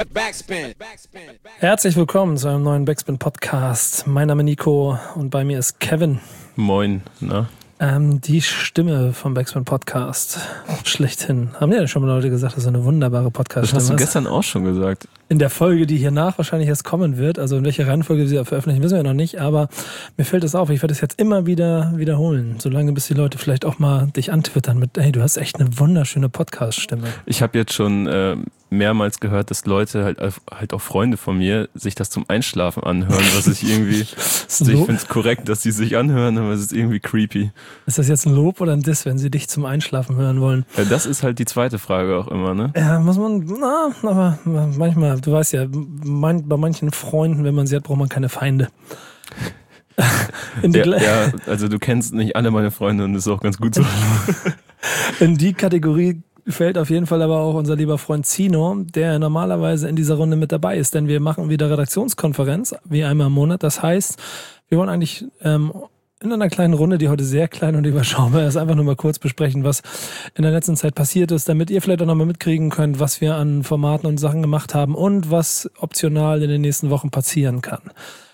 Backspin. Herzlich willkommen zu einem neuen Backspin-Podcast. Mein Name ist Nico und bei mir ist Kevin. Moin, na? Die Stimme vom Backspin-Podcast. Schlechthin. Haben ja schon mal Leute gesagt, das ist eine wunderbare Podcast-Stimme. Das hast du gestern auch schon gesagt. In der Folge, die hiernach wahrscheinlich erst kommen wird, also in welcher Reihenfolge wir sie veröffentlichen, wissen wir noch nicht, aber mir fällt es auf, ich werde es jetzt immer wieder wiederholen, solange bis die Leute vielleicht auch mal dich antwittern mit, hey, du hast echt eine wunderschöne Podcast-Stimme. Ich habe jetzt schon mehrmals gehört, dass Leute, halt auch Freunde von mir, sich das zum Einschlafen anhören, was ich irgendwie, ich finde es korrekt, dass die sich anhören, aber es ist irgendwie creepy. Ist das jetzt ein Lob oder ein Diss, wenn sie dich zum Einschlafen hören wollen? Ja, das ist halt die zweite Frage auch immer, ne? Ja, muss man, aber manchmal, du weißt ja, bei manchen Freunden, wenn man sie hat, braucht man keine Feinde. Ja, also du kennst nicht alle meine Freunde und das ist auch ganz gut so. In die Kategorie fällt auf jeden Fall aber auch unser lieber Freund Zino, der normalerweise in dieser Runde mit dabei ist, denn wir machen wieder Redaktionskonferenz, wie einmal im Monat. Das heißt, wir wollen eigentlich in einer kleinen Runde, die heute sehr klein und überschaubar ist, einfach nur mal kurz besprechen, was in der letzten Zeit passiert ist, damit ihr vielleicht auch nochmal mitkriegen könnt, was wir an Formaten und Sachen gemacht haben und was optional in den nächsten Wochen passieren kann.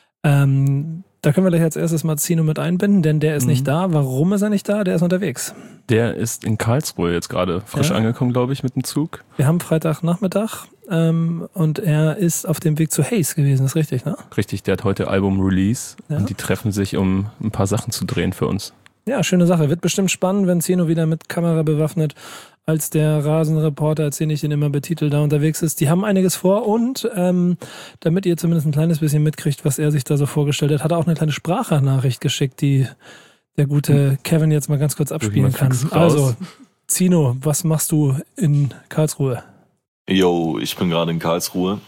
Da können wir gleich als erstes mal Zino mit einbinden, denn der ist nicht da. Warum ist er nicht da? Der ist unterwegs. Der ist in Karlsruhe jetzt gerade frisch angekommen, glaube ich, mit dem Zug. Wir haben Freitagnachmittag und er ist auf dem Weg zu Haze gewesen, ist richtig, ne? Richtig, der hat heute Album-Release und die treffen sich, um ein paar Sachen zu drehen für uns. Ja, schöne Sache. Wird bestimmt spannend, wenn Zino wieder mit Kamera bewaffnet als der Rasenreporter, als den ich ihn immer betitel, da unterwegs ist. Die haben einiges vor und damit ihr zumindest ein kleines bisschen mitkriegt, was er sich da so vorgestellt hat, hat er auch eine kleine Sprachnachricht geschickt, die der gute Kevin jetzt mal ganz kurz abspielen kann. Also, Zino, was machst du in Karlsruhe? Yo, ich bin gerade in Karlsruhe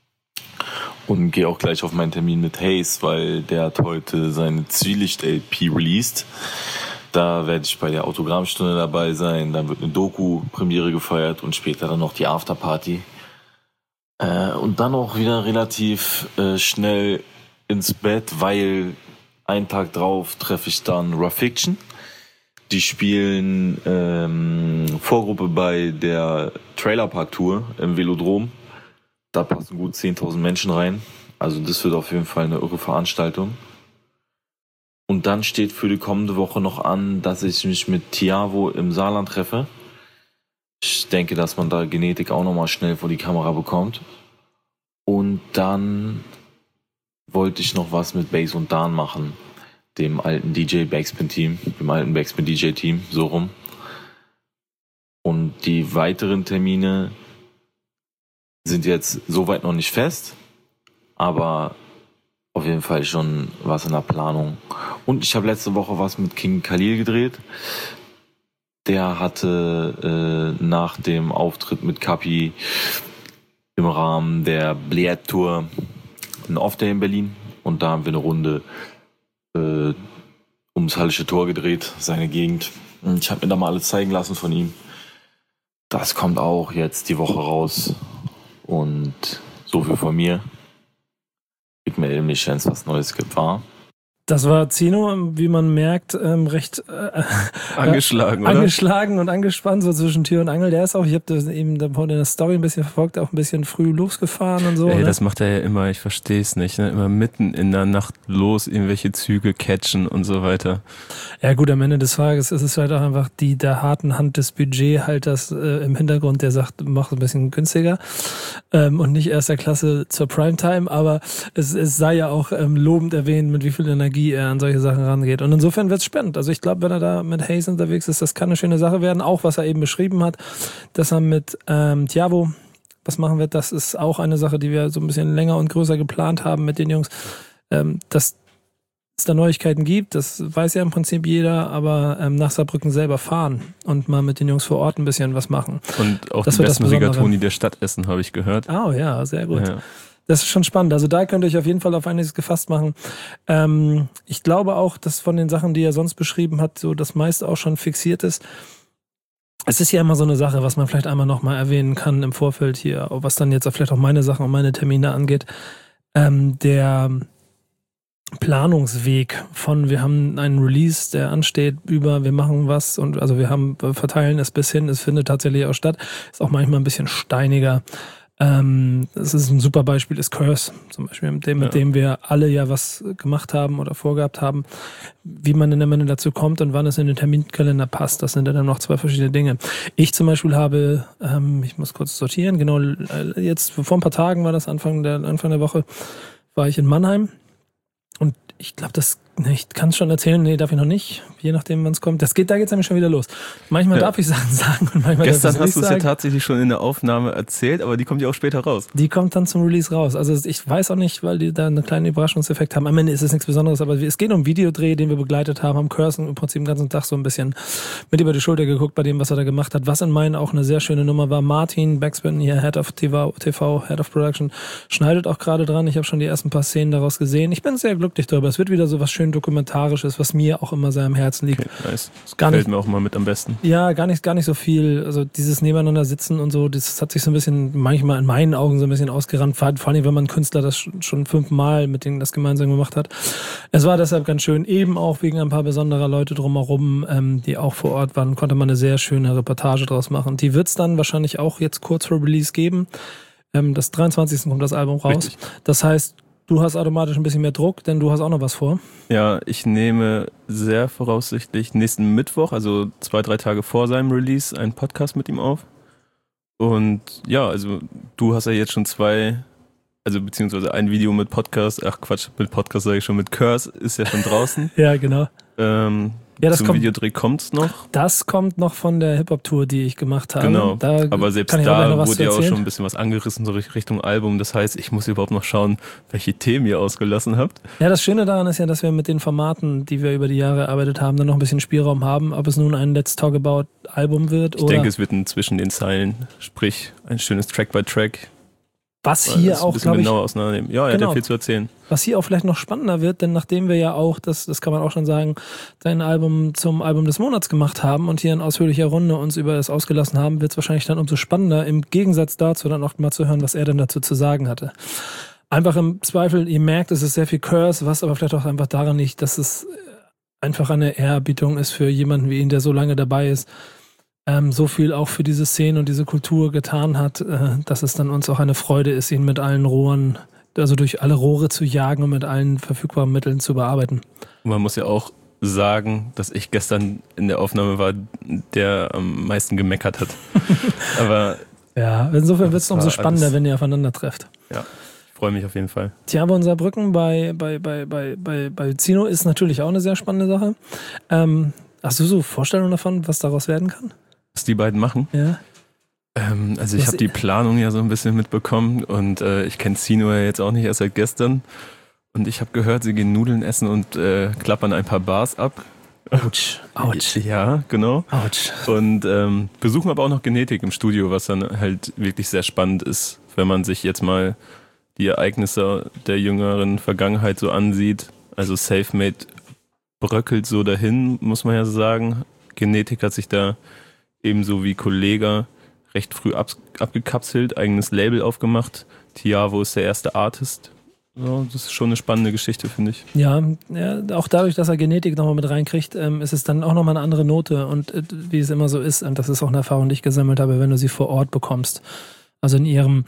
und gehe auch gleich auf meinen Termin mit Haze, weil der hat heute seine Zwielicht-LP released. Da werde ich bei der Autogrammstunde dabei sein, dann wird eine Doku-Premiere gefeiert und später dann noch die Afterparty. Und dann auch wieder relativ schnell ins Bett, weil einen Tag drauf treffe ich dann Rough Fiction. Die spielen Vorgruppe bei der Trailerpark-Tour im Velodrom. Da passen gut 10.000 Menschen rein. Also das wird auf jeden Fall eine irre Veranstaltung. Und dann steht für die kommende Woche noch an, dass ich mich mit Tiavo im Saarland treffe. Ich denke, dass man da Genetik auch nochmal schnell vor die Kamera bekommt. Und dann wollte ich noch was mit Bass und Dan machen. Dem alten DJ Backspin-Team, dem alten Backspin-DJ-Team, so rum. Und die weiteren Termine sind jetzt soweit noch nicht fest, aber auf jeden Fall schon was in der Planung. Und ich habe letzte Woche was mit King Khalil gedreht. Der hatte nach dem Auftritt mit Kapi im Rahmen der Bleed Tour einen Off-Day in Berlin. Und da haben wir eine Runde ums Hallische Tor gedreht, seine Gegend. Und ich habe mir da mal alles zeigen lassen von ihm. Das kommt auch jetzt die Woche raus. Und so viel von mir. Ich melde mich, wenn es was Neues gibt, war. Das war Zino, wie man merkt, recht angeschlagen, oder? Angeschlagen und angespannt, so zwischen Tür und Angel. Der ist auch, ich habe das eben in der Story ein bisschen verfolgt, auch ein bisschen früh losgefahren und so. Ey, ne? Das macht er ja immer, ich verstehe es nicht. Ne? Immer mitten in der Nacht los, irgendwelche Züge catchen und so weiter. Ja gut, am Ende des Tages ist es halt auch einfach der harten Hand des Budgethalters im Hintergrund, der sagt, mach ein bisschen günstiger und nicht erster Klasse zur Primetime, aber es sei ja auch lobend erwähnt, mit wie viel Energie er an solche Sachen rangeht. Und insofern wird es spannend. Also ich glaube, wenn er da mit Haze unterwegs ist, das kann eine schöne Sache werden. Auch was er eben beschrieben hat, dass er mit Tiavo was machen wird, das ist auch eine Sache, die wir so ein bisschen länger und größer geplant haben mit den Jungs. Dass es da Neuigkeiten gibt, das weiß ja im Prinzip jeder, aber nach Saarbrücken selber fahren und mal mit den Jungs vor Ort ein bisschen was machen. Und auch das die besten Rigatoni der Stadt essen, habe ich gehört. Oh ja, sehr gut. Ja. Das ist schon spannend. Also da könnt ihr euch auf jeden Fall auf einiges gefasst machen. Ich glaube auch, dass von den Sachen, die er sonst beschrieben hat, so das meiste auch schon fixiert ist. Es ist ja immer so eine Sache, was man vielleicht einmal nochmal erwähnen kann im Vorfeld hier, was dann jetzt auch vielleicht auch meine Sachen und meine Termine angeht. Der Planungsweg von, wir haben einen Release, der ansteht, über, wir machen was und also wir verteilen es bis hin, es findet tatsächlich auch statt, ist auch manchmal ein bisschen steiniger. Das ist ein super Beispiel, ist Curse zum Beispiel, mit dem wir alle ja was gemacht haben oder vorgehabt haben, wie man in der Menge dazu kommt und wann es in den Terminkalender passt. Das sind ja dann noch 2 verschiedene Dinge. Ich zum Beispiel habe, ich muss kurz sortieren, genau, jetzt vor ein paar Tagen war das Anfang der Woche, war ich in Mannheim und ich glaube, ich kann es schon erzählen, nee, darf ich noch nicht, je nachdem, wann es kommt. Da geht's nämlich schon wieder los. Manchmal darf ich Sachen sagen und manchmal Gestern darf ich hast du es ja tatsächlich schon in der Aufnahme erzählt, aber die kommt ja auch später raus. Die kommt dann zum Release raus. Also ich weiß auch nicht, weil die da einen kleinen Überraschungseffekt haben. Am Ende ist es nichts Besonderes, aber es geht um einen Videodreh, den wir begleitet haben Curse im Prinzip den ganzen Tag so ein bisschen mit über die Schulter geguckt bei dem, was er da gemacht hat. Was in meinen auch eine sehr schöne Nummer war. Martin Backspin, hier Head of TV, Head of Production, schneidet auch gerade dran. Ich habe schon die ersten paar Szenen daraus gesehen. Ich bin sehr glücklich darüber. Es wird wieder so was schön Dokumentarisches, was mir auch immer sehr am Herzen liegt. Okay, nice. Das gefällt mir auch mal mit am besten. Ja, gar nicht so viel. Also dieses Nebeneinander sitzen und so, das hat sich so ein bisschen, manchmal in meinen Augen so ein bisschen ausgerannt. Vor allem, wenn man Künstler das schon 5-mal mit denen das gemeinsam gemacht hat. Es war deshalb ganz schön, eben auch wegen ein paar besonderer Leute drumherum, die auch vor Ort waren, konnte man eine sehr schöne Reportage draus machen. Die wird es dann wahrscheinlich auch jetzt kurz vor Release geben. Das 23. kommt das Album raus. Richtig. Das heißt, du hast automatisch ein bisschen mehr Druck, denn du hast auch noch was vor. Ja, ich nehme sehr voraussichtlich nächsten Mittwoch, also 2-3 Tage vor seinem Release, einen Podcast mit ihm auf. Und ja, also du hast ja jetzt schon beziehungsweise ein Video mit Podcast, mit Podcast sage ich schon, mit Curse ist ja schon draußen. Ja, genau. Zum Videodreh kommt's noch. Das kommt noch von der Hip-Hop-Tour, die ich gemacht habe. Genau, aber selbst da wurde ja auch schon ein bisschen was angerissen, so Richtung Album. Das heißt, ich muss überhaupt noch schauen, welche Themen ihr ausgelassen habt. Ja, das Schöne daran ist ja, dass wir mit den Formaten, die wir über die Jahre erarbeitet haben, dann noch ein bisschen Spielraum haben, ob es nun ein Let's Talk About Album wird oder... Ich denke, es wird ein zwischen den Zeilen, sprich ein schönes Track by Track. Was hier auch, glaube ich, genauer auseinandernehmen. Ja, genau. Er hat viel zu erzählen. Was hier auch vielleicht noch spannender wird, denn nachdem wir ja auch, das kann man auch schon sagen, dein Album zum Album des Monats gemacht haben und hier in ausführlicher Runde uns über es ausgelassen haben, wird es wahrscheinlich dann umso spannender, im Gegensatz dazu dann auch mal zu hören, was er denn dazu zu sagen hatte. Einfach im Zweifel, ihr merkt, es ist sehr viel Curse, was aber vielleicht auch einfach daran liegt, dass es einfach eine Ehrerbietung ist für jemanden wie ihn, der so lange dabei ist, so viel auch für diese Szene und diese Kultur getan hat, dass es dann uns auch eine Freude ist, ihn mit allen Rohren, also durch alle Rohre zu jagen und mit allen verfügbaren Mitteln zu bearbeiten. Und man muss ja auch sagen, dass ich gestern in der Aufnahme war, der am meisten gemeckert hat. Aber ja, insofern wird es umso spannender, wenn ihr aufeinander trefft. Ja, ich freue mich auf jeden Fall. Tja, unser Brücken bei Zino ist natürlich auch eine sehr spannende Sache. Hast du so Vorstellungen davon, was daraus werden kann? Was die beiden machen? Ja. Also ich habe die Planung ja so ein bisschen mitbekommen und ich kenne Zino ja jetzt auch nicht erst seit gestern. Und ich habe gehört, sie gehen Nudeln essen und klappern ein paar Bars ab. Autsch. Ja, genau. Autsch. Und besuchen aber auch noch Genetik im Studio, was dann halt wirklich sehr spannend ist, wenn man sich jetzt mal die Ereignisse der jüngeren Vergangenheit so ansieht. Also Selfmade bröckelt so dahin, muss man ja sagen. Genetik hat sich da ebenso wie Kollega recht früh abgekapselt, eigenes Label aufgemacht. Tiavo ist der erste Artist. Ja, das ist schon eine spannende Geschichte, finde ich. Ja, auch dadurch, dass er Genetik nochmal mit reinkriegt, ist es dann auch nochmal eine andere Note. Und wie es immer so ist, und das ist auch eine Erfahrung, die ich gesammelt habe, wenn du sie vor Ort bekommst. Also in ihrem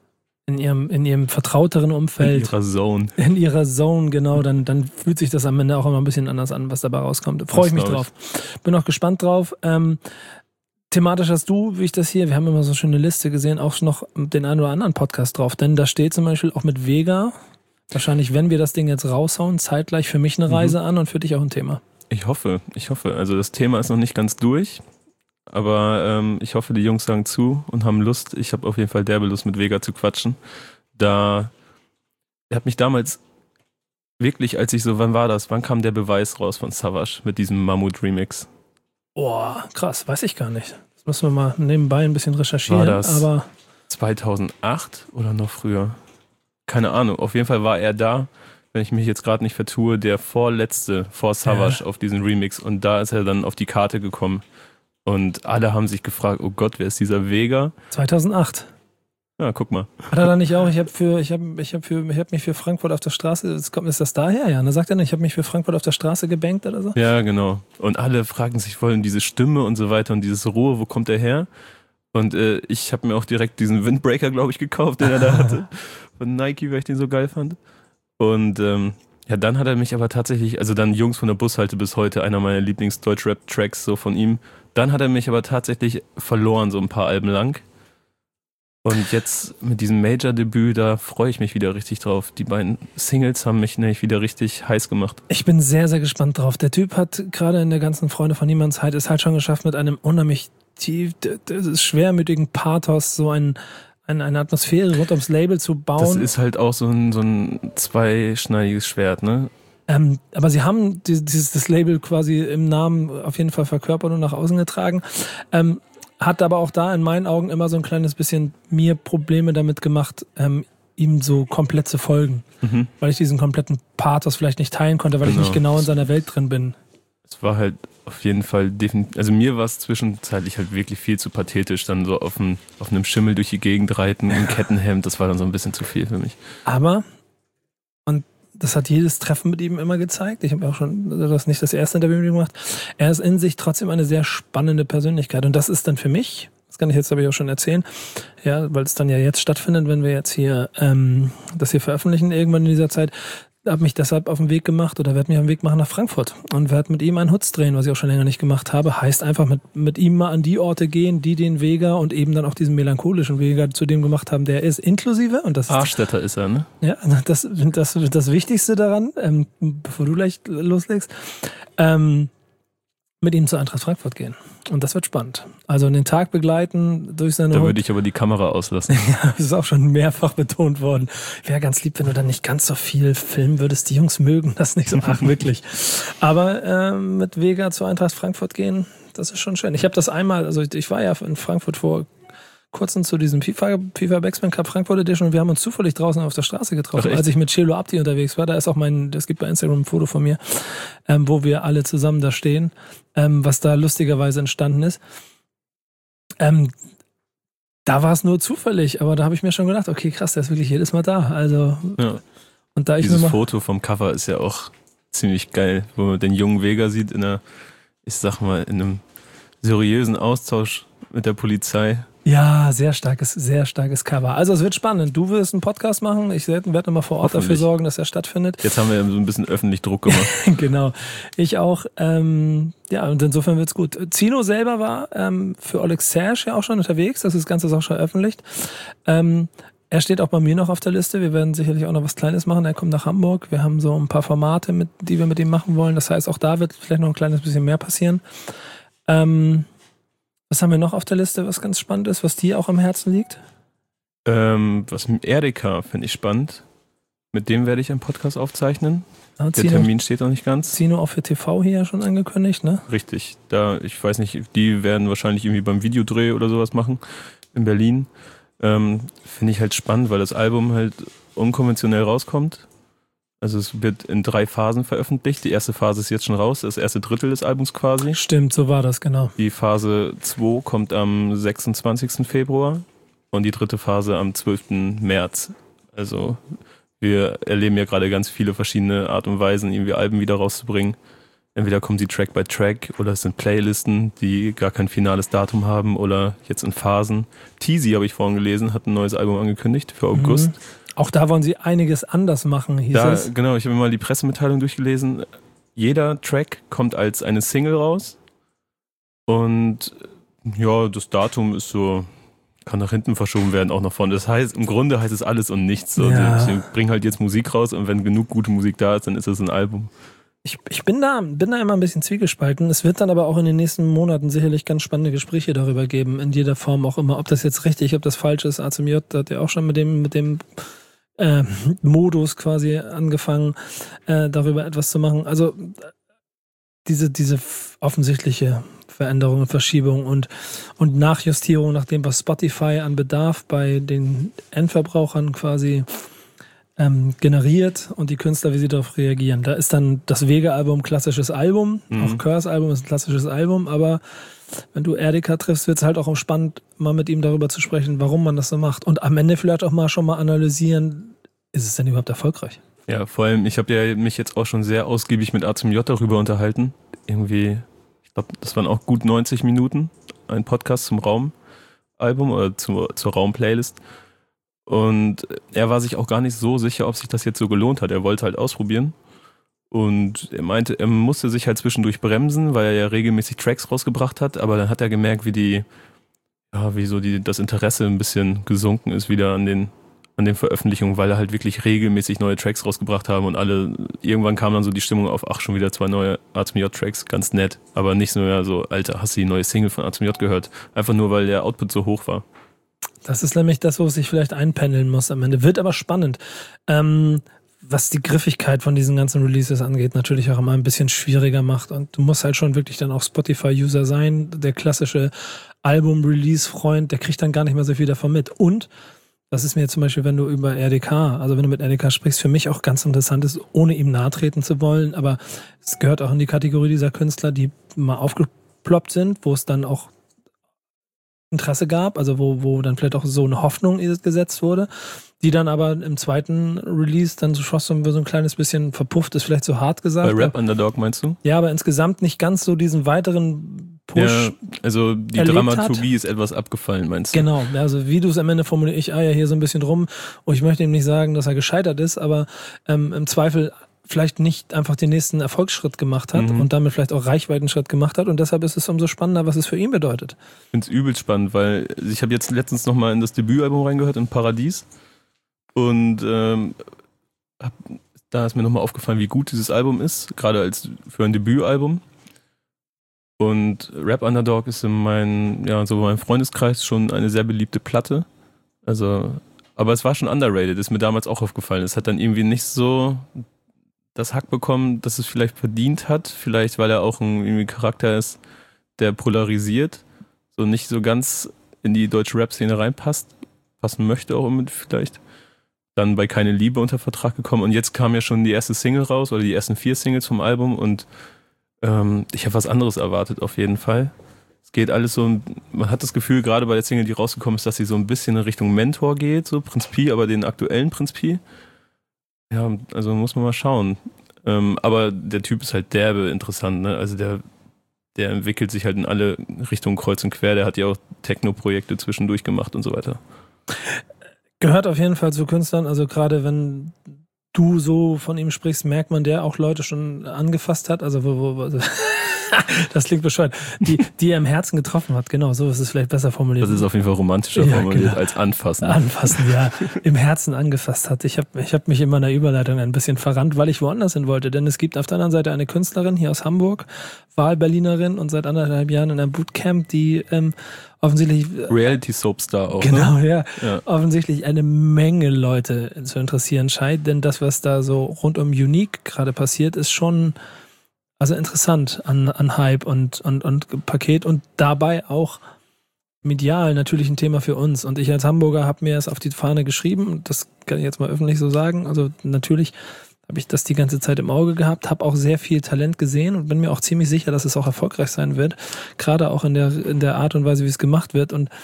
vertrauteren Umfeld. In ihrer Zone, genau. Dann fühlt sich das am Ende auch immer ein bisschen anders an, was dabei rauskommt. Freue ich mich drauf. Bin auch gespannt drauf. Thematisch hast du, wie ich das hier, wir haben immer so eine schöne Liste gesehen, auch noch den einen oder anderen Podcast drauf. Denn da steht zum Beispiel auch mit Vega, wahrscheinlich, wenn wir das Ding jetzt raushauen, zeitgleich für mich eine Reise an und für dich auch ein Thema. Ich hoffe. Also das Thema ist noch nicht ganz durch. Aber ich hoffe, die Jungs sagen zu und haben Lust. Ich habe auf jeden Fall derbe Lust, mit Vega zu quatschen. Er hat mich damals wirklich, wann war das? Wann kam der Beweis raus von Savage mit diesem Mammut-Remix? Boah, krass, weiß ich gar nicht. Das müssen wir mal nebenbei ein bisschen recherchieren. War das aber 2008 oder noch früher? Keine Ahnung. Auf jeden Fall war er da, wenn ich mich jetzt gerade nicht vertue, der vorletzte vor Savage auf diesen Remix. Und da ist er dann auf die Karte gekommen. Und alle haben sich gefragt, oh Gott, wer ist dieser Vega? 2008. Ja, guck mal. Hat er da nicht auch, ich hab mich für Frankfurt auf der Straße, ist das daher? Ja, da sagt er nicht, ich habe mich für Frankfurt auf der Straße gebankt oder so? Ja, genau. Und alle fragen sich voll, diese Stimme und so weiter und dieses Rohe, wo kommt er her? Und ich habe mir auch direkt diesen Windbreaker, glaube ich, gekauft, den er da hatte. Von Nike, weil ich den so geil fand. Und dann hat er mich aber tatsächlich, also dann Jungs von der Bushalte bis heute, einer meiner Lieblings-Deutsch-Rap-Tracks so von ihm. Dann hat er mich aber tatsächlich verloren, so ein paar Alben lang. Und jetzt mit diesem Major-Debüt, da freue ich mich wieder richtig drauf. Die beiden Singles haben mich nämlich wieder richtig heiß gemacht. Ich bin sehr, sehr gespannt drauf. Der Typ hat gerade in der ganzen Freunde von Niemandszeit es halt schon geschafft, mit einem unheimlich schwermütigen Pathos so eine Atmosphäre rund ums Label zu bauen. Das ist halt auch so ein zweischneidiges Schwert, ne? Aber sie haben das Label quasi im Namen auf jeden Fall verkörpert und nach außen getragen. Hat aber auch da in meinen Augen immer so ein kleines bisschen mir Probleme damit gemacht, ihm so komplett zu folgen. Weil ich diesen kompletten Pathos vielleicht nicht teilen konnte, weil ich nicht genau in seiner Welt drin bin. Es war halt auf jeden Fall definitiv, also mir war es zwischenzeitlich halt wirklich viel zu pathetisch, dann so auf einem Schimmel durch die Gegend reiten, im Kettenhemd, das war dann so ein bisschen zu viel für mich. Aber, und das hat jedes Treffen mit ihm immer gezeigt, ich habe auch schon nicht das erste Interview mit ihm gemacht, er ist in sich trotzdem eine sehr spannende Persönlichkeit und das ist dann für mich, das kann ich jetzt aber auch schon erzählen, ja, weil es dann ja jetzt stattfindet, wenn wir jetzt hier das hier veröffentlichen irgendwann in dieser Zeit, habe mich deshalb auf den Weg gemacht oder werde mich auf den Weg machen nach Frankfurt und werde mit ihm einen Hutz drehen, was ich auch schon länger nicht gemacht habe. Heißt einfach mit ihm mal an die Orte gehen, die den Vega und eben dann auch diesen melancholischen Vega zu dem gemacht haben, der ist, inklusive. Und das Arstetter ist er, ne? Ja, das Wichtigste daran, bevor du gleich loslegst, mit ihm zur Eintracht Frankfurt gehen. Und das wird spannend. Also den Tag begleiten durch seine Da würde ich aber die Kamera auslassen. Ja, das ist auch schon mehrfach betont worden. Wäre ganz lieb, wenn du dann nicht ganz so viel filmen würdest. Die Jungs mögen das nicht so. Ach, wirklich. Aber mit Vega zur Eintracht Frankfurt gehen, das ist schon schön. Ich habe das einmal, also ich war ja in Frankfurt vor kurzem zu diesem FIFA Backspin Cup Frankfurt Edition und wir haben uns zufällig draußen auf der Straße getroffen, als ich mit Celo Abdi unterwegs war. Da ist auch es gibt bei Instagram ein Foto von mir, wo wir alle zusammen da stehen, was da lustigerweise entstanden ist. Da war es nur zufällig, aber da habe ich mir schon gedacht, okay, krass, der ist wirklich jedes Mal da. Also, ja. Und da dieses Foto vom Cover ist ja auch ziemlich geil, wo man den jungen Vega sieht in einem seriösen Austausch mit der Polizei. Ja, sehr starkes Cover. Also es wird spannend. Du wirst einen Podcast machen. Ich werde nochmal vor Ort dafür sorgen, dass er stattfindet. Jetzt haben wir ja so ein bisschen öffentlich Druck gemacht. Genau. Ich auch. Ja, und insofern wird's gut. Zino selber war für Oleg Serge ja auch schon unterwegs. Das Ganze ist auch schon veröffentlicht. Er steht auch bei mir noch auf der Liste. Wir werden sicherlich auch noch was Kleines machen. Er kommt nach Hamburg. Wir haben so ein paar Formate, die wir mit ihm machen wollen. Das heißt, auch da wird vielleicht noch ein kleines bisschen mehr passieren. Was haben wir noch auf der Liste, was ganz spannend ist, was dir auch am Herzen liegt? Was mit Erika finde ich spannend. Mit dem werde ich einen Podcast aufzeichnen. Der Termin steht noch nicht ganz. Zino auch für TV hier schon angekündigt, ne? Richtig. Ich weiß nicht, die werden wahrscheinlich irgendwie beim Videodreh oder sowas machen in Berlin. Finde ich halt spannend, weil das Album halt unkonventionell rauskommt. Also es wird in 3 Phasen veröffentlicht. Die erste Phase ist jetzt schon raus, das erste Drittel des Albums quasi. Stimmt, so war das, genau. Die Phase 2 kommt am 26. Februar und die dritte Phase am 12. März. Also wir erleben ja gerade ganz viele verschiedene Art und Weisen, irgendwie Alben wieder rauszubringen. Entweder kommen sie Track by Track oder es sind Playlisten, die gar kein finales Datum haben oder jetzt in Phasen. Teasy, habe ich vorhin gelesen, hat ein neues Album angekündigt für August. Auch da wollen sie einiges anders machen, hieß es. Genau, ich habe mir mal die Pressemitteilung durchgelesen. Jeder Track kommt als eine Single raus und ja, das Datum ist so, kann nach hinten verschoben werden, auch nach vorne. Das heißt, im Grunde heißt es alles und nichts. So. Ja. Sie bringen halt jetzt Musik raus und wenn genug gute Musik da ist, dann ist es ein Album. Ich bin da immer ein bisschen zwiegespalten. Es wird dann aber auch in den nächsten Monaten sicherlich ganz spannende Gespräche darüber geben, in jeder Form auch immer. Ob das jetzt richtig, ob das falsch ist. ACMJ hat ja auch schon mit dem Modus quasi angefangen, darüber etwas zu machen. Also diese offensichtliche Veränderung und Verschiebung und Nachjustierung nach dem, was Spotify an Bedarf bei den Endverbrauchern quasi generiert und die Künstler, wie sie darauf reagieren. Da ist dann das Vega-Album klassisches Album, auch Curse-Album ist ein klassisches Album, aber wenn du Erika triffst, wird es halt auch spannend, mal mit ihm darüber zu sprechen, warum man das so macht. Und am Ende vielleicht auch mal schon mal analysieren, ist es denn überhaupt erfolgreich? Ja, vor allem, ich habe ja mich jetzt auch schon sehr ausgiebig mit ACMJ darüber unterhalten. Irgendwie, ich glaube, das waren auch gut 90 Minuten, ein Podcast zum Raum. Album oder zur Raumplaylist. Und er war sich auch gar nicht so sicher, ob sich das jetzt so gelohnt hat. Er wollte halt ausprobieren. Und er meinte, er musste sich halt zwischendurch bremsen, weil er ja regelmäßig Tracks rausgebracht hat. Aber dann hat er gemerkt, wie das Interesse ein bisschen gesunken ist wieder an den Veröffentlichungen, weil er halt wirklich regelmäßig neue Tracks rausgebracht haben und irgendwann kam dann so die Stimmung auf, ach, schon wieder 2 neue A-J-Tracks, ganz nett. Aber nicht nur mehr so, Alter, hast du die neue Single von A-J gehört? Einfach nur, weil der Output so hoch war. Das ist nämlich das, wo es sich vielleicht einpendeln muss am Ende. Wird aber spannend. Was die Griffigkeit von diesen ganzen Releases angeht, natürlich auch immer ein bisschen schwieriger macht. Und du musst halt schon wirklich dann auch Spotify-User sein. Der klassische Album-Release-Freund, der kriegt dann gar nicht mehr so viel davon mit. Und das ist mir zum Beispiel, wenn du über RDK, also wenn du mit RDK sprichst, für mich auch ganz interessant ist, ohne ihm nahe treten zu wollen. Aber es gehört auch in die Kategorie dieser Künstler, die mal aufgeploppt sind, wo es dann auch Interesse gab, also wo dann vielleicht auch so eine Hoffnung gesetzt wurde, die dann aber im zweiten Release dann so ein kleines bisschen verpufft ist, vielleicht so hart gesagt. Bei Rap Underdog meinst du? Ja, aber insgesamt nicht ganz so diesen weiteren Push. Ja, also die Dramaturgie ist etwas abgefallen, meinst du? Genau, also wie du es am Ende formulierst, ich eier hier so ein bisschen rum und ich möchte ihm nicht sagen, dass er gescheitert ist, aber im Zweifel vielleicht nicht einfach den nächsten Erfolgsschritt gemacht hat und damit vielleicht auch Reichweitenschritt gemacht hat und deshalb ist es umso spannender, was es für ihn bedeutet. Ich finde es übel spannend, weil ich habe jetzt letztens nochmal in das Debütalbum reingehört, in Paradies und da ist mir nochmal aufgefallen, wie gut dieses Album ist, gerade für ein Debütalbum. Und Rap Underdog ist in meinem Freundeskreis schon eine sehr beliebte Platte. Also, aber es war schon underrated, ist mir damals auch aufgefallen. Es hat dann irgendwie nicht so das Hack bekommen, dass es vielleicht verdient hat. Vielleicht, weil er auch ein Charakter ist, der polarisiert. So nicht so ganz in die deutsche Rap-Szene reinpassen möchte auch vielleicht. Dann bei Keine Liebe unter Vertrag gekommen. Und jetzt kam ja schon die erste Single raus oder die ersten 4 Singles vom Album und ich habe was anderes erwartet auf jeden Fall. Es geht alles so, man hat das Gefühl, gerade bei der Single, die rausgekommen ist, dass sie so ein bisschen in Richtung Mentor geht, so Prinz Pi, aber den aktuellen Prinz Pi. Ja, also muss man mal schauen. Aber der Typ ist halt derbe interessant, ne? Also der entwickelt sich halt in alle Richtungen kreuz und quer. Der hat ja auch Techno-Projekte zwischendurch gemacht und so weiter. Gehört auf jeden Fall zu Künstlern, also gerade wenn du so von ihm sprichst, merkt man, der auch Leute schon angefasst hat, also das klingt bescheuert, die er im Herzen getroffen hat, genau, so ist es vielleicht besser formuliert. Das ist auf jeden Fall romantischer formuliert als anfassen. Anfassen, ja, im Herzen angefasst hat. Ich hab mich in meiner Überleitung ein bisschen verrannt, weil ich woanders hin wollte, denn es gibt auf der anderen Seite eine Künstlerin hier aus Hamburg, Wahlberlinerin und seit 1,5 Jahren in einem Bootcamp, die offensichtlich Reality-Soapstar auch. Genau, ne? Ja. Offensichtlich eine Menge Leute zu interessieren scheint, denn das, was da so rund um Unique gerade passiert, ist schon also interessant an Hype und Paket und dabei auch medial natürlich ein Thema für uns. Und ich als Hamburger habe mir es auf die Fahne geschrieben, das kann ich jetzt mal öffentlich so sagen, also natürlich habe ich das die ganze Zeit im Auge gehabt, habe auch sehr viel Talent gesehen und bin mir auch ziemlich sicher, dass es auch erfolgreich sein wird, gerade auch in der Art und Weise, wie es gemacht wird und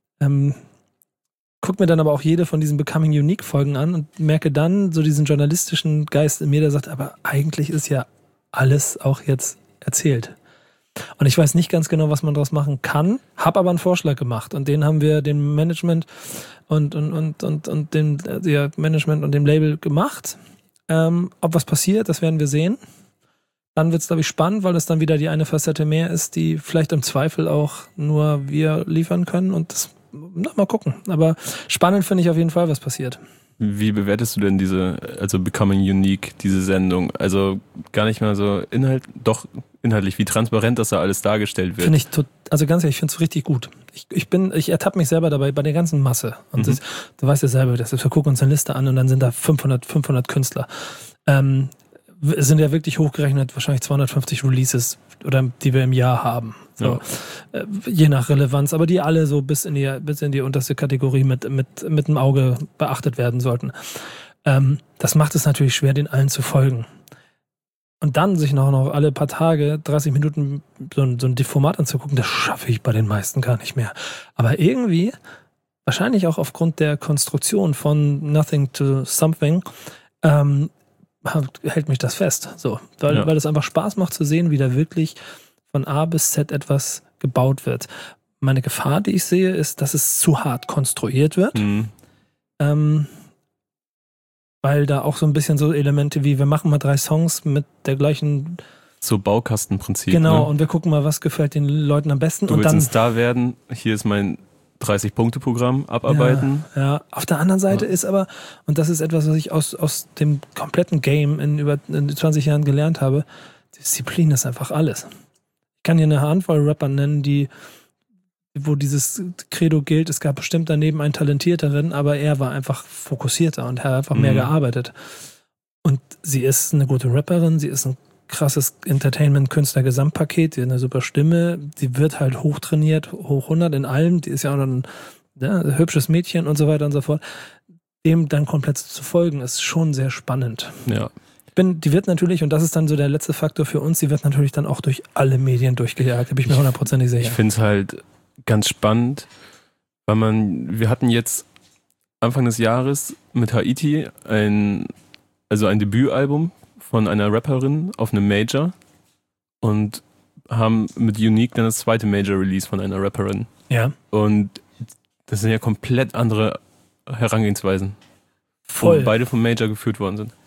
guck mir dann aber auch jede von diesen Becoming Unique Folgen an und merke dann so diesen journalistischen Geist in mir, der sagt, aber eigentlich ist ja alles auch jetzt erzählt. Und ich weiß nicht ganz genau, was man daraus machen kann, habe aber einen Vorschlag gemacht und den haben wir dem Management und dem Management und dem Label gemacht. Ob was passiert, das werden wir sehen. Dann wird es, glaube ich, spannend, weil das dann wieder die eine Facette mehr ist, die vielleicht im Zweifel auch nur wir liefern können und das, mal gucken. Aber spannend finde ich auf jeden Fall, was passiert. Wie bewertest du denn Becoming Unique, diese Sendung? Also gar nicht mal so inhaltlich, wie transparent das da alles dargestellt wird. Finde ich also ganz ehrlich, ich finde es richtig gut. Ich ertappe mich selber dabei bei der ganzen Masse. Und du weißt ja selber, wir gucken uns eine Liste an und dann sind da 500 Künstler. Es sind ja wirklich hochgerechnet wahrscheinlich 250 Releases, oder die wir im Jahr haben. So, ja. Je nach Relevanz, aber die alle so bis in die unterste Kategorie mit dem Auge beachtet werden sollten. Das macht es natürlich schwer, den allen zu folgen. Und dann sich noch alle paar Tage 30 Minuten so ein Format anzugucken, das schaffe ich bei den meisten gar nicht mehr. Aber irgendwie, wahrscheinlich auch aufgrund der Konstruktion von Nothing to Something, hält mich das fest. So, weil es einfach Spaß macht zu sehen, wie da wirklich von A bis Z etwas gebaut wird. Meine Gefahr, die ich sehe, ist, dass es zu hart konstruiert wird. Weil da auch so ein bisschen so Elemente wie, wir machen mal 3 Songs mit der gleichen... So Baukastenprinzip. Genau, ne? und wir gucken mal, was gefällt den Leuten am besten. Du und willst dann ein Star werden, hier ist mein 30-Punkte-Programm, abarbeiten. Ja, auf der anderen Seite ist aber, und das ist etwas, was ich aus dem kompletten Game in 20 Jahren gelernt habe, Disziplin ist einfach alles. Ich kann hier eine Handvoll Rapper nennen, wo dieses Credo gilt, es gab bestimmt daneben einen talentierteren, aber er war einfach fokussierter und hat einfach mehr gearbeitet. Und sie ist eine gute Rapperin, sie ist ein krasses Entertainment-Künstler-Gesamtpaket, die hat eine super Stimme, die wird halt hochtrainiert, hoch 100 in allem, die ist ja auch noch ein hübsches Mädchen und so weiter und so fort. Dem dann komplett zu folgen, ist schon sehr spannend. Ja. Die wird natürlich, und das ist dann so der letzte Faktor für uns, die wird natürlich dann auch durch alle Medien durchgejagt, da bin ich mir 100% sicher. Ich finde es halt ganz spannend, weil wir hatten jetzt Anfang des Jahres mit Haiti ein Debütalbum von einer Rapperin auf einem Major und haben mit Unique dann das zweite Major-Release von einer Rapperin. Ja. Und das sind ja komplett andere Herangehensweisen. Voll. Wo beide vom Major geführt worden sind.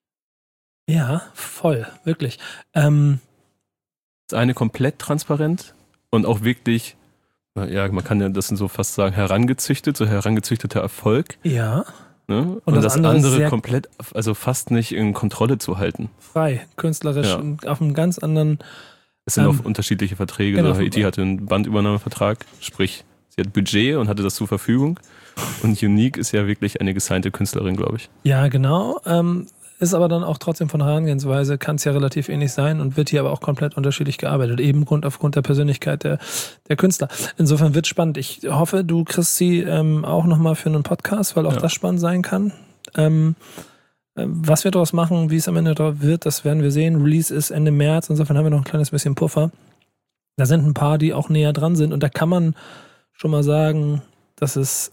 Ja, voll, wirklich. Das eine komplett transparent und auch wirklich, ja, man kann ja das so fast sagen, herangezüchteter Erfolg. Ja. Ne? Und das andere komplett, also fast nicht in Kontrolle zu halten. Frei, künstlerisch, auf einem ganz anderen... Es sind auch unterschiedliche Verträge. Genau. Haiti hatte einen Bandübernahmevertrag, sprich, sie hat Budget und hatte das zur Verfügung. Und Unique ist ja wirklich eine gesignte Künstlerin, glaube ich. Ja, genau. Ist aber dann auch trotzdem von der Herangehensweise, kann es ja relativ ähnlich sein und wird hier aber auch komplett unterschiedlich gearbeitet, eben aufgrund der Persönlichkeit der Künstler. Insofern wird es spannend. Ich hoffe, du kriegst sie auch nochmal für einen Podcast, weil auch das spannend sein kann. Was wir daraus machen, wie es am Ende wird, das werden wir sehen. Release ist Ende März, insofern haben wir noch ein kleines bisschen Puffer. Da sind ein paar, die auch näher dran sind und da kann man schon mal sagen, dass es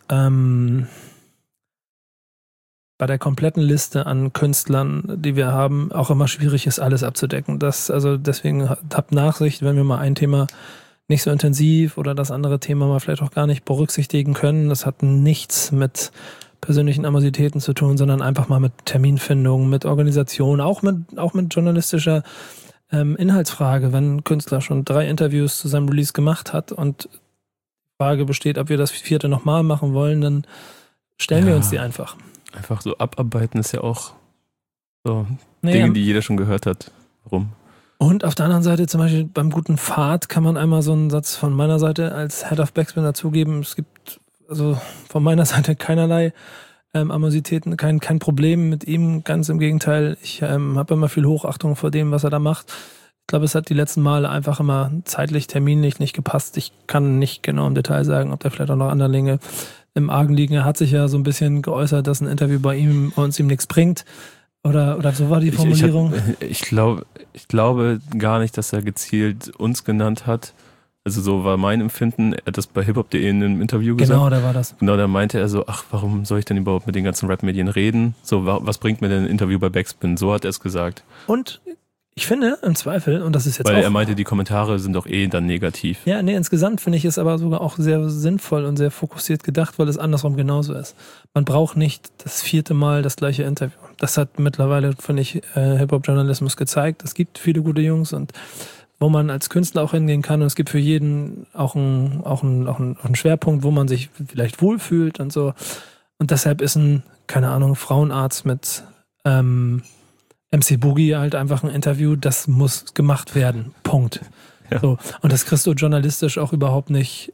bei der kompletten Liste an Künstlern, die wir haben, auch immer schwierig ist, alles abzudecken. Deswegen habt Nachsicht, wenn wir mal ein Thema nicht so intensiv oder das andere Thema mal vielleicht auch gar nicht berücksichtigen können. Das hat nichts mit persönlichen Animositäten zu tun, sondern einfach mal mit Terminfindung, mit Organisation, auch mit journalistischer Inhaltsfrage. Wenn ein Künstler schon 3 Interviews zu seinem Release gemacht hat und die Frage besteht, ob wir das 4. nochmal machen wollen, dann stellen wir uns die einfach. Einfach so abarbeiten ist ja auch so Dinge, die jeder schon gehört hat. Warum? Und auf der anderen Seite zum Beispiel beim guten Pfad kann man einmal so einen Satz von meiner Seite als Head of Backspin dazugeben. Es gibt also von meiner Seite keinerlei Animositäten, kein Problem mit ihm. Ganz im Gegenteil, ich habe immer viel Hochachtung vor dem, was er da macht. Ich glaube, es hat die letzten Male einfach immer zeitlich, terminlich nicht gepasst. Ich kann nicht genau im Detail sagen, ob da vielleicht auch noch andere Dinge im Argen liegen. Er hat sich ja so ein bisschen geäußert, dass ein Interview bei ihm nichts bringt. Oder so war die Formulierung. Ich glaube gar nicht, dass er gezielt uns genannt hat. Also so war mein Empfinden. Er hat das bei hiphop.de in einem Interview gesagt. Genau, da war das. Genau, da meinte er so, warum soll ich denn überhaupt mit den ganzen Rap-Medien reden? So, was bringt mir denn ein Interview bei Backspin? So hat er es gesagt. Und ich finde, im Zweifel, und das ist jetzt Weil er meinte, die Kommentare sind doch dann negativ. Ja, nee, insgesamt finde ich es aber sogar auch sehr sinnvoll und sehr fokussiert gedacht, weil es andersrum genauso ist. Man braucht nicht das 4. Mal das gleiche Interview. Das hat mittlerweile, finde ich, Hip-Hop-Journalismus gezeigt. Es gibt viele gute Jungs und wo man als Künstler auch hingehen kann und es gibt für jeden auch einen Schwerpunkt, wo man sich vielleicht wohlfühlt und so. Und deshalb ist keine Ahnung, Frauenarzt mit MC Boogie halt einfach ein Interview, das muss gemacht werden. Punkt. Ja. So. Und das kriegst du journalistisch auch überhaupt nicht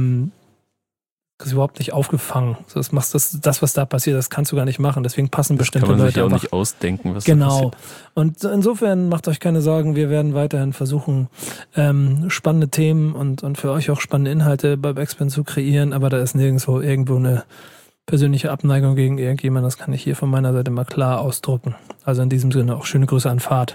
aufgefangen. So, das machst das, was da passiert, das kannst du gar nicht machen. Deswegen passen bestimmte Leute. Das kann man sich einfach auch nicht ausdenken, was genau. da passiert. Und insofern macht euch keine Sorgen, wir werden weiterhin versuchen, spannende Themen und für euch auch spannende Inhalte bei Backspin zu kreieren, aber da ist nirgendwo irgendwo eine persönliche Abneigung gegen irgendjemand, das kann ich hier von meiner Seite mal klar ausdrücken. Also in diesem Sinne auch schöne Grüße an Fahrt.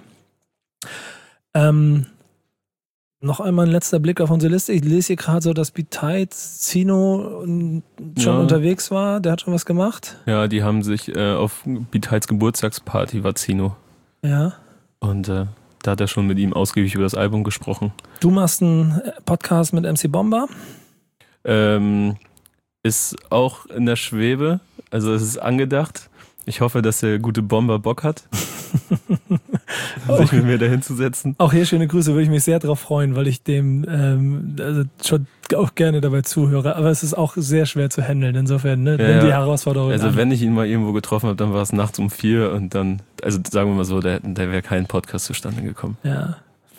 Noch einmal ein letzter Blick auf unsere Liste. Ich lese hier gerade so, dass Zino schon unterwegs war. Der hat schon was gemacht. Ja, die haben sich auf Beatites Geburtstagsparty war Zino. Ja. Und da hat er schon mit ihm ausgiebig über das Album gesprochen. Du machst einen Podcast mit MC Bomber. Ist auch in der Schwebe, also es ist angedacht. Ich hoffe, dass der gute Bomber Bock hat, sich mit mir dahin zu setzen. Auch hier schöne Grüße, würde ich mich sehr darauf freuen, weil ich dem also schon auch gerne dabei zuhöre. Aber es ist auch sehr schwer zu handeln, insofern, ne? Nimm die Herausforderung Also an. wenn ich ihn mal irgendwo getroffen habe, dann war es nachts um 4 und dann, also sagen wir mal so, da wäre kein Podcast zustande gekommen. Ja.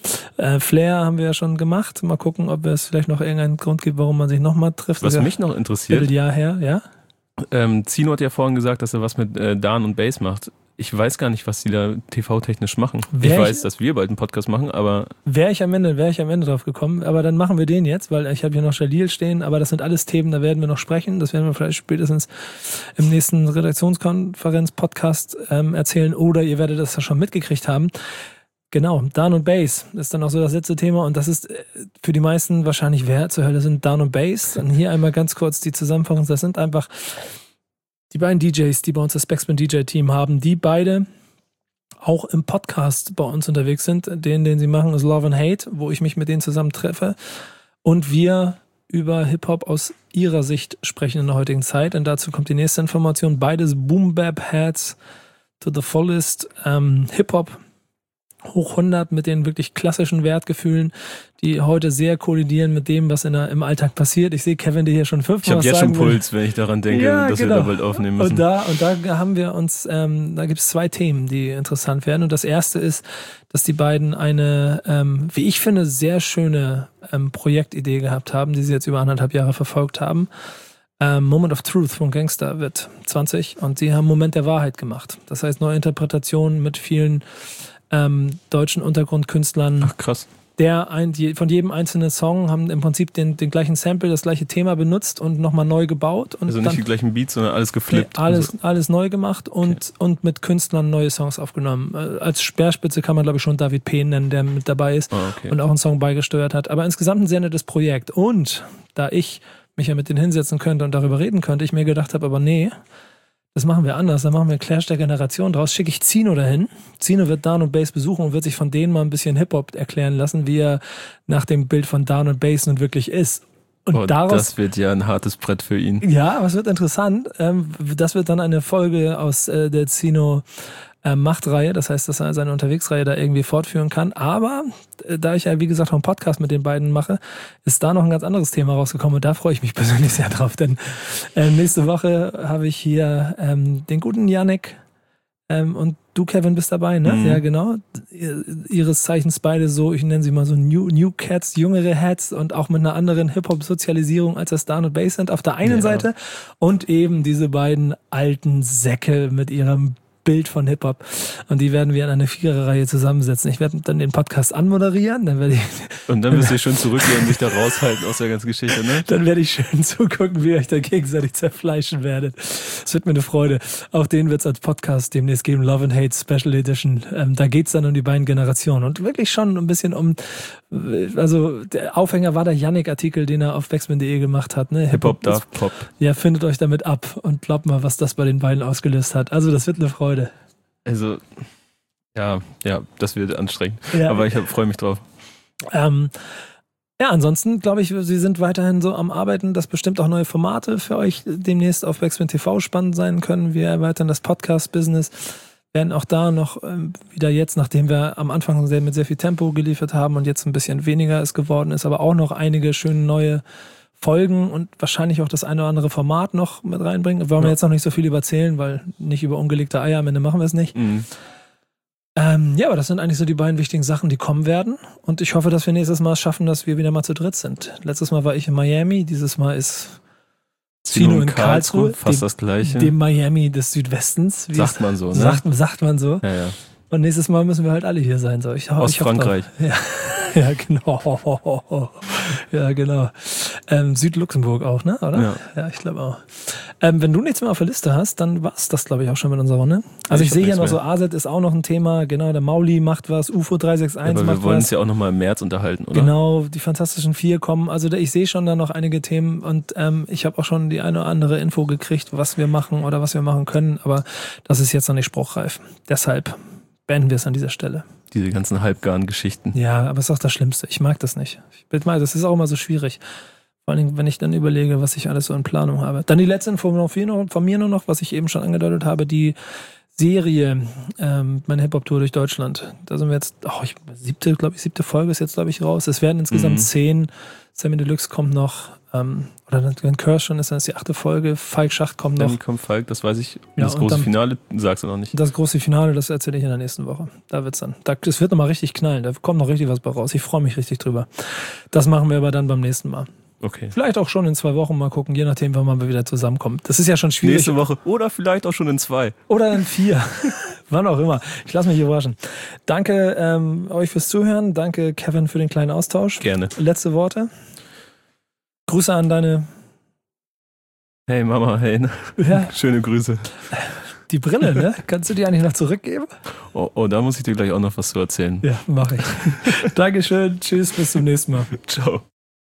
Flair haben wir ja schon gemacht. Mal gucken, ob es vielleicht noch irgendeinen Grund gibt, warum man sich nochmal trifft. Was mich noch interessiert, Vierteljahr her, ja? Zino hat ja vorhin gesagt, dass er was mit Dan und Bass macht. Ich weiß gar nicht, was die da TV-technisch machen. Ich weiß, dass wir bald einen Podcast machen, aber... Wäre ich am Ende drauf gekommen, aber dann machen wir den jetzt, weil ich habe hier noch Jalil stehen, aber das sind alles Themen, da werden wir noch sprechen. Das werden wir vielleicht spätestens im nächsten Redaktionskonferenz-Podcast erzählen oder ihr werdet das ja schon mitgekriegt haben. Genau, Dan und Bass ist dann auch so das letzte Thema und das ist für die meisten wahrscheinlich, wer zur Hölle sind Dan und Bass? Dann hier einmal ganz kurz die Zusammenfassung. Das sind einfach die beiden DJs, die bei uns das Backspin DJ-Team haben, die beide auch im Podcast bei uns unterwegs sind. Den sie machen, ist Love and Hate, wo ich mich mit denen zusammen treffe und wir über Hip-Hop aus ihrer Sicht sprechen in der heutigen Zeit. Und dazu kommt die nächste Information. Beides Boom-Bap-Heads to the fullest. Hip-Hop hoch 100 mit den wirklich klassischen Wertgefühlen, die heute sehr kollidieren mit dem, was im Alltag passiert. Ich sehe Kevin, der hier schon 5 Ich habe jetzt schon Puls, wenn ich daran denke, dass wir da bald aufnehmen müssen. Und da haben wir uns, da gibt es 2 Themen, die interessant werden. Und das erste ist, dass die beiden eine, wie ich finde, sehr schöne Projektidee gehabt haben, die sie jetzt über 1,5 Jahre verfolgt haben. Moment of Truth von Gangster wird 20 und sie haben Moment der Wahrheit gemacht. Das heißt, neue Interpretationen mit vielen deutschen Untergrundkünstlern. Ach, krass. Von jedem einzelnen Song haben im Prinzip den gleichen Sample, das gleiche Thema benutzt und nochmal neu gebaut. Und also nicht dann, die gleichen Beats, sondern alles geflippt. Nee, alles neu gemacht und mit Künstlern neue Songs aufgenommen. Als Speerspitze kann man, glaube ich, schon David P. nennen, der mit dabei ist und auch einen Song beigesteuert hat. Aber insgesamt ein sehr nettes Projekt. Und da ich mich ja mit denen hinsetzen könnte und darüber reden könnte, ich mir gedacht habe, aber nee, das machen wir anders, da machen wir Clash der Generation draus, schicke ich Zino dahin. Zino wird Dan und Bass besuchen und wird sich von denen mal ein bisschen Hip-Hop erklären lassen, wie er nach dem Bild von Dan und Bass nun wirklich ist. Und das wird ja ein hartes Brett für ihn. Ja, aber es wird interessant. Das wird dann eine Folge aus der Zino Machtreihe, das heißt, dass er seine Unterwegsreihe da irgendwie fortführen kann. Aber da ich ja, wie gesagt, auch einen Podcast mit den beiden mache, ist da noch ein ganz anderes Thema rausgekommen und da freue ich mich persönlich sehr drauf, denn nächste Woche habe ich hier den guten Yannick und du, Kevin, bist dabei, ne? Ja, genau. Ihres Zeichens beide so, ich nenne sie mal so New Cats, jüngere Hats und auch mit einer anderen Hip-Hop-Sozialisierung, als das Dan und Bass sind auf der einen Seite und eben diese beiden alten Säcke mit ihrem Bild von Hip-Hop. Und die werden wir in eine 4er-Reihe zusammensetzen. Ich werde dann den Podcast anmoderieren, dann werde ich... Und dann wirst du schön zurückgehen und dich da raushalten aus der ganzen Geschichte, ne? Dann werde ich schön zugucken, wie ihr euch da gegenseitig zerfleischen werdet. Es wird mir eine Freude. Auch den wird es als Podcast demnächst geben, Love and Hate Special Edition. Da geht es dann um die beiden Generationen. Und wirklich schon ein bisschen also der Aufhänger war der Yannick-Artikel, den er auf backspin.de gemacht hat. Ne? Hip-Hop darf Pop. Ja, findet euch damit ab und glaubt mal, was das bei den beiden ausgelöst hat. Also das wird eine Freude. Also, ja, das wird anstrengend. Ja. Aber ich freue mich drauf. Ja, ansonsten glaube ich, sie sind weiterhin so am Arbeiten, dass bestimmt auch neue Formate für euch demnächst auf Backspin TV spannend sein können. Wir erweitern das Podcast-Business, werden auch da noch wieder jetzt, nachdem wir am Anfang mit sehr viel Tempo geliefert haben und jetzt ein bisschen weniger es geworden ist, aber auch noch einige schöne neue Folgen und wahrscheinlich auch das eine oder andere Format noch mit reinbringen. Wollen wir jetzt noch nicht so viel überzählen, weil nicht über ungelegte Eier, am Ende machen wir es nicht. Mhm. Ja, aber das sind eigentlich so die beiden wichtigen Sachen, die kommen werden. Und ich hoffe, dass wir nächstes Mal es schaffen, dass wir wieder mal zu dritt sind. Letztes Mal war ich in Miami, dieses Mal ist Zino in Karlsruhe. Fast das Gleiche. Dem Miami des Südwestens. Sagt man so, ne? Sagt man so. Ja. Und nächstes Mal müssen wir halt alle hier sein. So. Aus Frankreich. Ja, genau. Ja, genau. Südluxemburg auch, ne? Oder? Ja, ich glaube auch. Wenn du nichts mehr auf der Liste hast, dann war es das, glaube ich, auch schon mit unserer Runde. Also ich sehe hier noch so, AZ ist auch noch ein Thema. Genau, der Mauli macht was, UFO 361 aber macht was. Wir wollen uns ja auch nochmal im März unterhalten, oder? Genau, die Fantastischen Vier kommen. Also ich sehe schon da noch einige Themen und ich habe auch schon die eine oder andere Info gekriegt, was wir machen oder was wir machen können. Aber das ist jetzt noch nicht spruchreif. Deshalb beenden wir es an dieser Stelle. Diese ganzen halbgaren Geschichten. Ja, aber es ist auch das Schlimmste. Ich mag das nicht. Das ist auch immer so schwierig. Vor allem, wenn ich dann überlege, was ich alles so in Planung habe. Dann die letzte Info von mir nur noch, was ich eben schon angedeutet habe, die Serie, meine Hip-Hop-Tour durch Deutschland. Da sind wir jetzt, siebte Folge ist jetzt, glaube ich, raus. Es werden insgesamt 10. Sammy Deluxe kommt noch, oder wenn Curse schon ist, dann ist die 8. Folge. Falk Schacht kommt noch. Dann kommt Falk, das weiß ich. Ja, das große Finale sagst du noch nicht. Das große Finale, das erzähle ich in der nächsten Woche. Da wird's dann. Das wird nochmal richtig knallen. Da kommt noch richtig was bei raus. Ich freue mich richtig drüber. Das machen wir aber dann beim nächsten Mal. Okay. Vielleicht auch schon in 2 Wochen mal gucken, je nachdem, wann wir wieder zusammenkommen. Das ist ja schon schwierig. Nächste Woche oder vielleicht auch schon in 2. Oder in 4. Wann auch immer. Ich lasse mich überraschen. Danke euch fürs Zuhören. Danke, Kevin, für den kleinen Austausch. Gerne. Letzte Worte. Grüße an deine... Hey Mama, hey. Ja. Schöne Grüße. Die Brille, ne? Kannst du die eigentlich noch zurückgeben? Oh, da muss ich dir gleich auch noch was zu erzählen. Ja, mache ich. Dankeschön. Tschüss, bis zum nächsten Mal. Ciao.